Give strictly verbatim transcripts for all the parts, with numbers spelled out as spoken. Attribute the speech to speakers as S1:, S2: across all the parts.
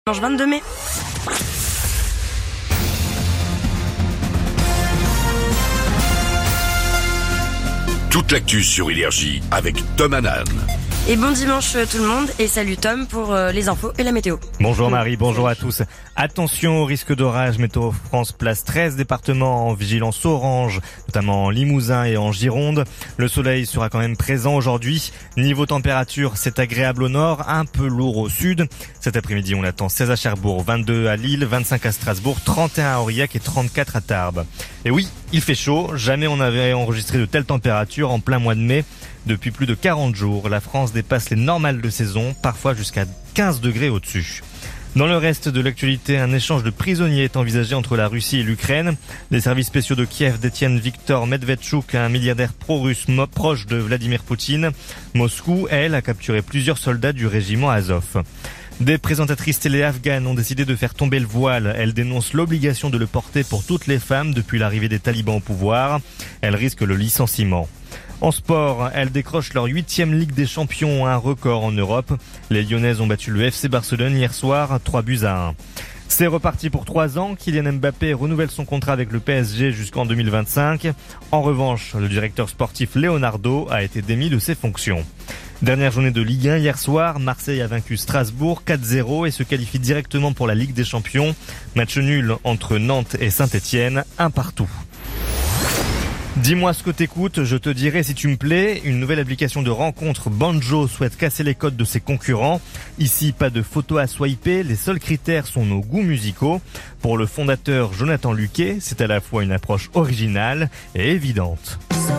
S1: dimanche vingt-deux mai.
S2: Toute l'actu sur Énergie avec Tom Hanan.
S1: Et bon dimanche tout le monde et salut Tom pour euh, les infos et la météo.
S3: Bonjour Marie, bonjour à tous. Attention au risque d'orage, Météo France place treize départements en vigilance orange, notamment en Limousin et en Gironde. Le soleil sera quand même présent aujourd'hui. Niveau température, c'est agréable au nord, un peu lourd au sud. Cet après-midi, on attend seize à Cherbourg, vingt-deux à Lille, vingt-cinq à Strasbourg, trente et un à Aurillac et trente-quatre à Tarbes. Et oui, il fait chaud, jamais on n'avait enregistré de telles températures en plein mois de mai. Depuis plus de quarante jours, la France dépasse les normales de saison, parfois jusqu'à quinze degrés au-dessus. Dans le reste de l'actualité, un échange de prisonniers est envisagé entre la Russie et l'Ukraine. Les services spéciaux de Kiev détiennent Viktor Medvedchuk, un milliardaire pro-russe proche de Vladimir Poutine. Moscou, elle, a capturé plusieurs soldats du régiment Azov. Des présentatrices télé afghanes ont décidé de faire tomber le voile. Elles dénoncent l'obligation de le porter pour toutes les femmes depuis l'arrivée des talibans au pouvoir. Elles risquent le licenciement. En sport, elles décrochent leur huitième Ligue des Champions, un record en Europe. Les Lyonnaises ont battu le F C Barcelone hier soir, trois buts à un. C'est reparti pour trois ans. Kylian Mbappé renouvelle son contrat avec le P S G jusqu'en deux mille vingt-cinq. En revanche, le directeur sportif Leonardo a été démis de ses fonctions. Dernière journée de Ligue un hier soir, Marseille a vaincu Strasbourg quatre zéro et se qualifie directement pour la Ligue des Champions. Match nul entre Nantes et Saint-Etienne, un partout. Dis-moi ce que t'écoutes, je te dirai si tu me plais. Une nouvelle application de rencontre, Banjo, souhaite casser les codes de ses concurrents. Ici, pas de photos à swiper, les seuls critères sont nos goûts musicaux. Pour le fondateur Jonathan Luquet, c'est à la fois une approche originale et évidente.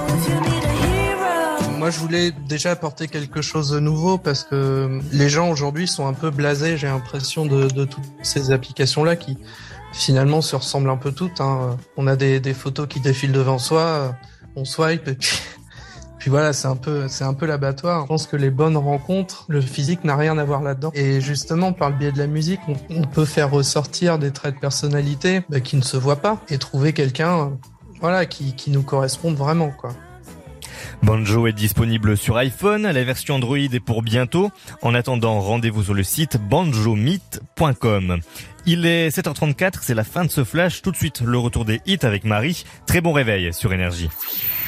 S4: Moi, je voulais déjà apporter quelque chose de nouveau parce que les gens aujourd'hui sont un peu blasés, j'ai l'impression, de, de toutes ces applications-là qui finalement se ressemblent un peu toutes. Hein. On a des, des photos qui défilent devant soi, on swipe et puis, puis voilà, c'est un peu, c'est un peu l'abattoir. Je pense que les bonnes rencontres, le physique n'a rien à voir là-dedans. Et justement, par le biais de la musique, on, on peut faire ressortir des traits de personnalité bah, qui ne se voient pas et trouver quelqu'un, voilà, qui, qui nous corresponde vraiment, quoi.
S3: Banjo est disponible sur iPhone, la version Android est pour bientôt. En attendant, rendez-vous sur le site banjo meet point com. Il est sept heures trente-quatre, c'est la fin de ce flash. Tout de suite, le retour des hits avec Marie. Très bon réveil sur Énergie.